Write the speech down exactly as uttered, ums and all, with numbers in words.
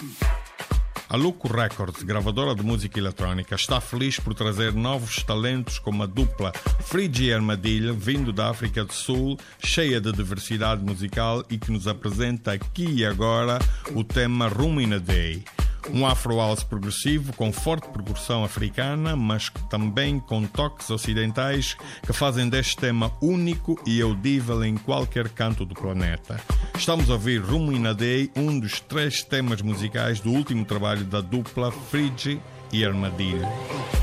A Luco Records, gravadora de música eletrónica, está feliz por trazer novos talentos como a dupla Frigi e Armadilha, vindo da África do Sul, cheia de diversidade musical e que nos apresenta aqui e agora o tema Room in a Day. Um afro-house progressivo com forte percussão africana, mas também com toques ocidentais que fazem deste tema único e audível em qualquer canto do planeta. Estamos a ouvir Room in a Day, um dos três temas musicais do último trabalho da dupla Frigi e Armadilha.